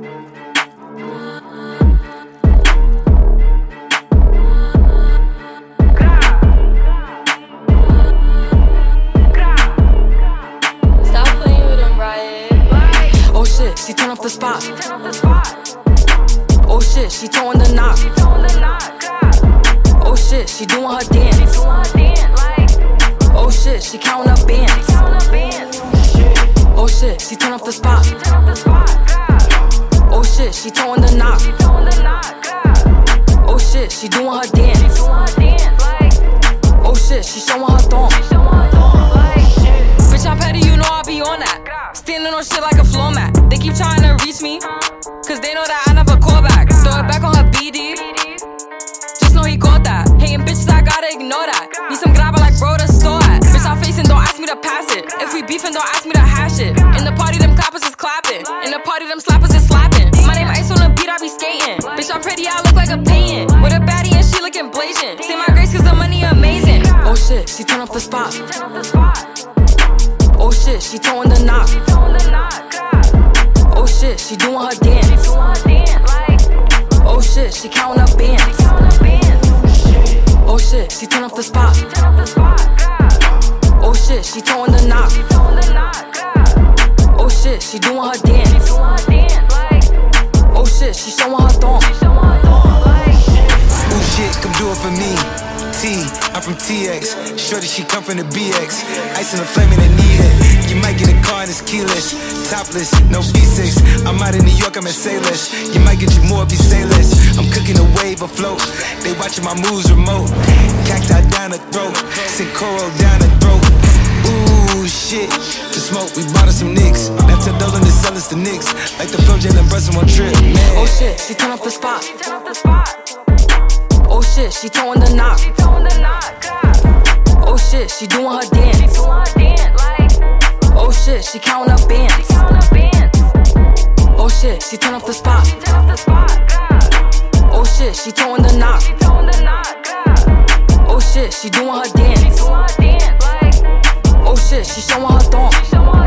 She turn off the spot. Oh shit, she throwing the knock. Oh shit, she doing her dance. Oh shit, she counting up bands. Oh shit, she turn off the spot. Oh shit, she throwing the knock. Oh shit, she doing her dance. Oh shit, she showing her thong. Bitch, I'm petty, you know I be on that. Standing on shit like a floor mat. They keep trying to reach me, cause they know that I never call back. Throw it back on her BD, just know he caught that. Hating bitches, I gotta ignore that. Need some grabber like bro, the store at. Bitch, I'm facing, don't ask me to pass it. If we beefing, don't ask me to hash it. In the party, them clappers is clapping. In the party, them slappers is slapping. My name Ice on the beat, I be skating. Bitch, I'm pretty, I look like a painting. With a baddie and she looking blazing. Say my grace cause the money amazing. Oh shit, she turn off the spot. Oh shit, she throwing the knock. Oh shit, she doing her dance. Oh shit, she counting up bands. Oh shit, she turn off the spot. Oh shit, she throwing the knock. Oh shit, she doing her dance. Oh shit, she showing her thong. Ooh shit, come do it for me. I'm from TX, shorty she come from the BX. Ice in the flame and I need it. You might get a car and it's keyless. Topless, no V6. I'm out in New York, I'm at Sailors. You might get you more if you say less. I'm cooking a wave afloat. They watching my moves remote. Cacti down the throat, send coral down the throat. Ooh shit, to smoke, we bought us some nicks. Left her Dolan to sell us the Knicks. Like the Flow J and Brussels one trip, man. Oh shit, she turn off the spot. Oh shit, she throwing the knock. Oh shit, she doing her dance. Oh shit, she counting up bands. Oh shit, she turn off the spot. Oh shit, she throwing the knock. Oh shit, she doing her dance. Oh shit, she showing her thong.